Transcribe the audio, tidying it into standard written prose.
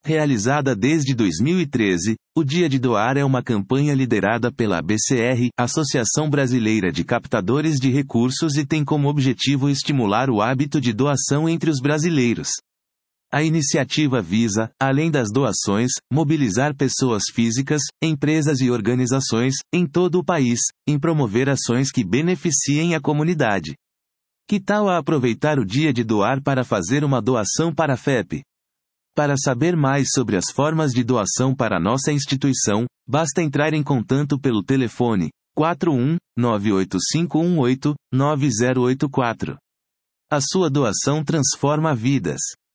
Realizada desde 2013, o Dia de Doar é uma campanha liderada pela ABCR, Associação Brasileira de Captadores de Recursos, e tem como objetivo estimular o hábito de doação entre os brasileiros. A iniciativa visa, além das doações, mobilizar pessoas físicas, empresas e organizações, em todo o país, em promover ações que beneficiem a comunidade. Que tal a aproveitar o Dia de Doar para fazer uma doação para a FEP? Para saber mais sobre as formas de doação para nossa instituição, basta entrar em contato pelo telefone 41 98518 9084. A sua doação transforma vidas.